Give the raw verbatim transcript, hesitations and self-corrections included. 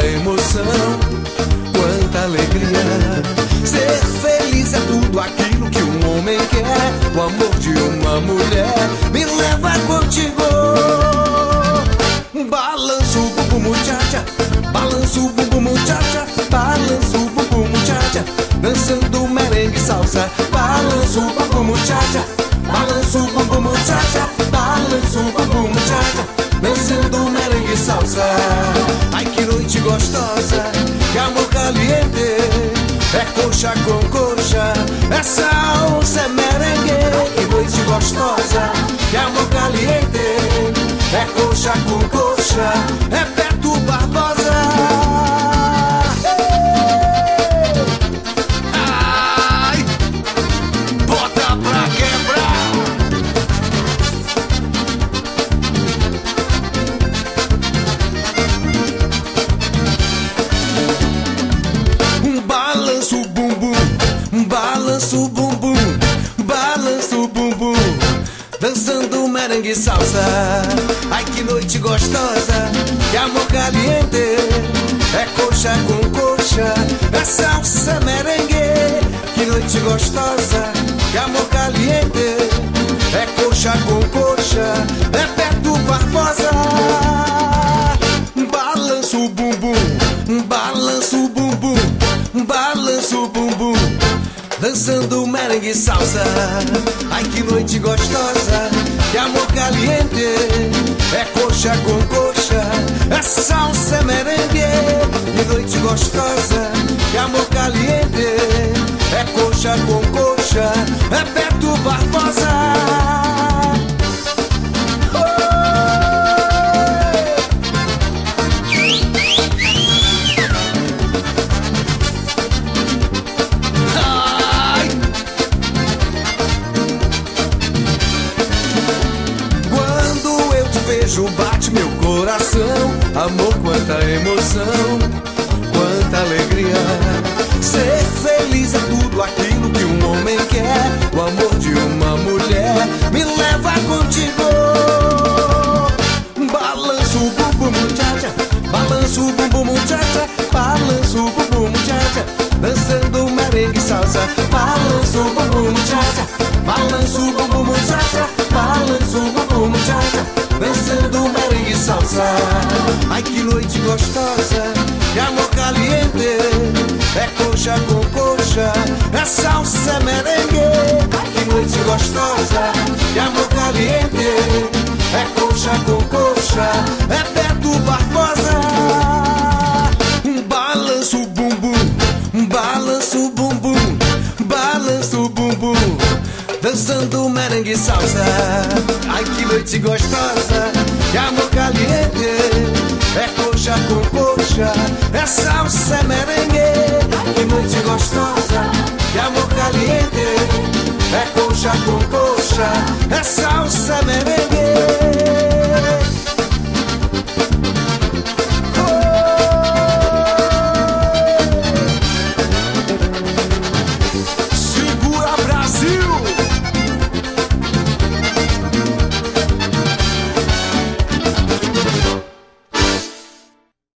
emoção, quanta alegria. Ser feliz é tudo aquilo que um homem quer. O amor de uma mulher me leva contigo. Balança o bumbum muchacha, balança o bumbum muchacha, balança o bumbum muchacha, dançando merengue e salsa. Balança o bumbum muchacha, balança o bumbum muchacha, balança o bumbum muchacha, dançando merengue e salsa. Ai que noite gostosa, que amor caliente, é coxa com coxa, é salsa, é merengue. Que noite gostosa, que amor caliente, é coxa com coxa, é Beto Barbosa. Ai, bota pra quebrar. Um balanço o bumbum, um balanço o bumbum, balanço o bumbum, dançando merengue e salsa. Ai que noite gostosa, que amor caliente, é coxa com coxa, é salsa, é merengue. Que noite gostosa, que amor caliente, é coxa com coxa, é Beto Barbosa. Balança o bumbum, balança o bumbum, balança o bumbum, dançando merengue e salsa. Ai que noite gostosa, que amor caliente, é coxa com coxa, é salsa, é merengue. Que noite gostosa, que amor caliente, é coxa com coxa, é Beto Barbosa. Bate meu coração, amor, quanta emoção, quanta alegria. Ser feliz é tudo aquilo que um homem quer. O amor de uma mulher me leva contigo. Balança o bumbum muchacha, balança o bumbum muchacha, balança o bumbum muchacha, dançando merengue e salsa. Balança o bumbum muchacha, balança o bumbum muchacha, balança o bumbum muchacha, dançando merengue e salsa. Ai que noite gostosa, que amor caliente, é coxa com coxa, é salsa, é merengue. Ai que noite gostosa, que amor caliente, é coxa com coxa, é Beto Barbosa. Balança o bumbum, balança o bumbum, balança o bumbum, dançando merengue e salsa. Ai que noite gostosa, que amor caliente, é coxa com coxa, é salsa, é merengue. Que noite gostosa, que amor caliente, é coxa com coxa, é salsa, é merengue.